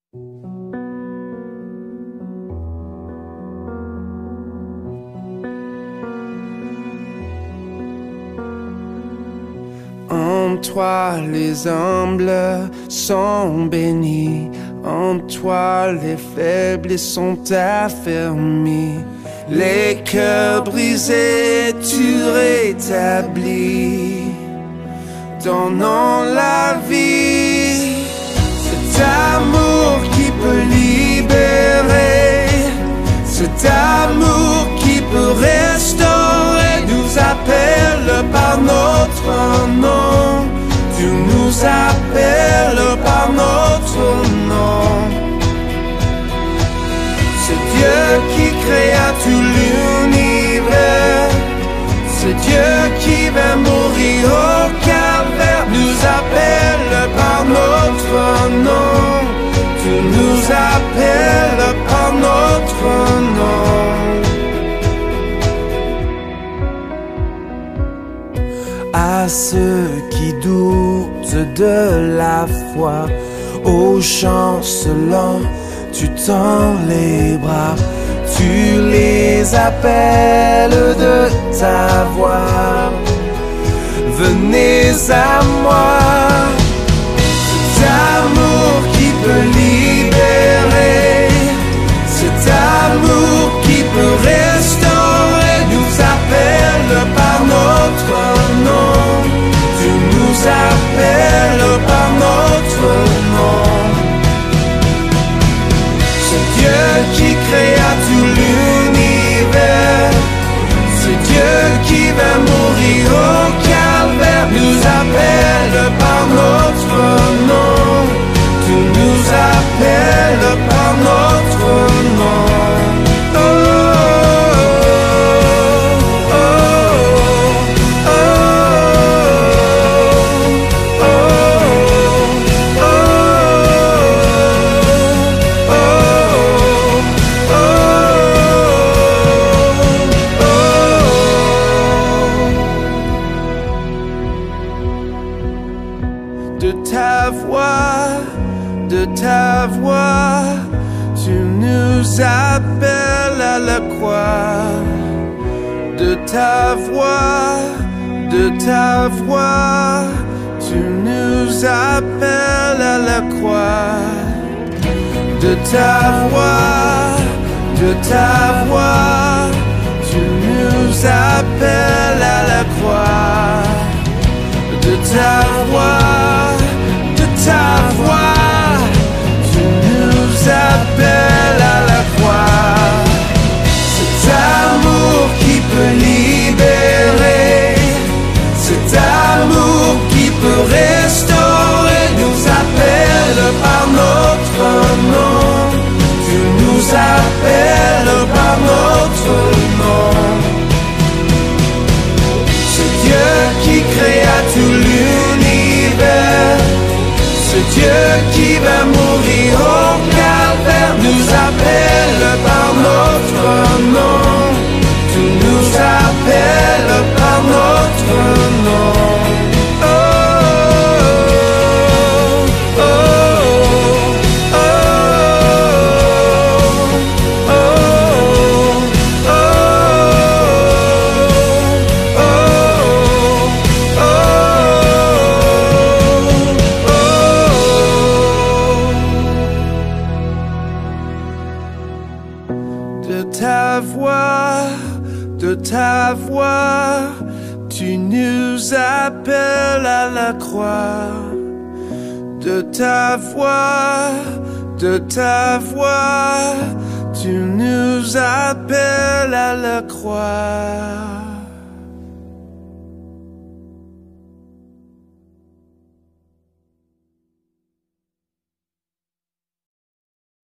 En toi les humbles sont bénis, en toi les faibles sont affermis. Les cœurs brisés tu rétablis, donnant la vie. Cet amour qui peut libérer, cet amour qui peut restaurer, nous appelle par notre nom. Tu nous appelles par notre nom. C'est Dieu qui créa tout l'univers, c'est Dieu qui va mourir au calvaire, nous appelle par notre nom. Tu nous appelles par notre nom. À ceux qui doutent de la foi, aux chancelants, tu tends les bras, tu les appelles de ta voix. Venez à moi, cet amour qui peut libérer, cet amour qui peut restaurer, nous appelle par notre nom. Tu nous appelles par notre nom. C'est Dieu qui créa tout l'univers, c'est Dieu qui va mourir au calvaire, nous appelle par notre nom. Tu nous appelles par notre nom. De ta voix, tu nous appelles à la croix. De ta voix, tu nous appelles à la croix. De ta voix, tu nous appelles à la croix. De ta voix, tu nous appelles à la croix. Cet amour qui peut libérer, cet amour qui peut restaurer, nous appelle par notre nom. Tu nous appelles par notre nom. C'est Dieu qui créa tout l'univers, c'est Dieu qui va mourir au calvaire, nous appelle par notre nom. Tu nous appelles par notre nom. Oh, oh, oh, oh, oh, oh, de ta voix, tu nous appelles à la croix. De ta voix, tu nous appelles à la croix.